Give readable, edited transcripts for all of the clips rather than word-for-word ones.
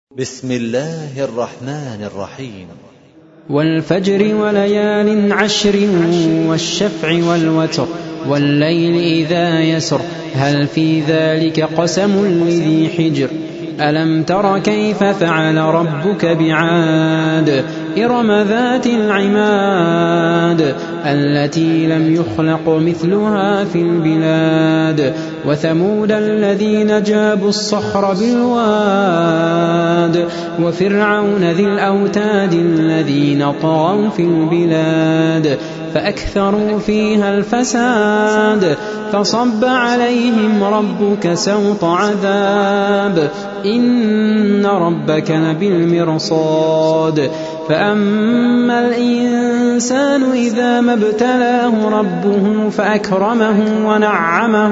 بسم الله الرحمن الرحيم. والفجر وليال عشر والشفع والوتر والليل إذا يسر هل في ذلك قسم لذي حجر ألم تر كيف فعل ربك بعاد إرم ذات العماد التي لم يخلق مثلها في البلاد وثمود الذين جابوا الصخر بالواد وفرعون ذي الأوتاد الذين طغوا في البلاد فأكثروا فيها الفساد فصب عليهم ربك سوط عذاب إن ربك لبالمرصاد فأما الإنسان إذا ما ابتلاه ربه فأكرمه ونعمه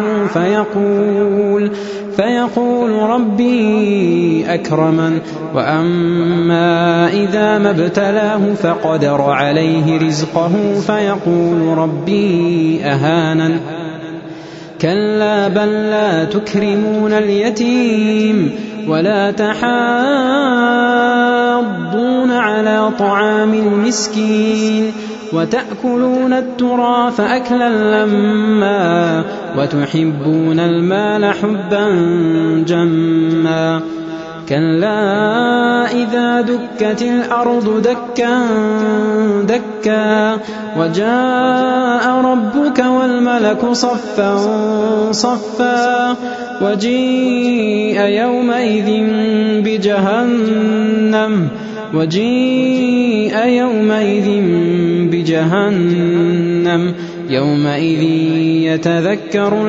فيقول ربي أكرمن وأما إذا ما ابتلاه فقدر عليه رزقه فيقول ربي أهانن كلا بل لا تكرمون اليتيم ولا تحاضون على طعام المسكين وتأكلون التراث أكلا لما وتحبون المال حبا جما كلا إذا دكت الأرض دكا دكا وجاء ربك والملك صفا صفا وجيء يومئذ بجهنم يومئذ يتذكر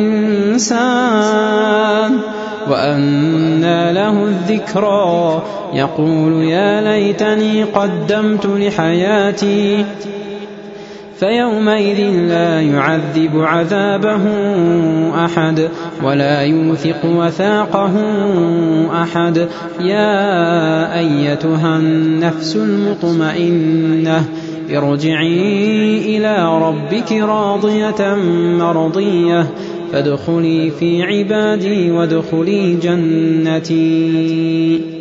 الإنسان وأنى له الذكرى يقول يا ليتني قدمت لحياتي فيومئذ لا يعذب عذابه أحد ولا يوثق وثاقه أحد يا أيتها النفس المطمئنة ارجعي إلى ربك راضية مرضية فادخلي في عبادي وادخلي جنتي.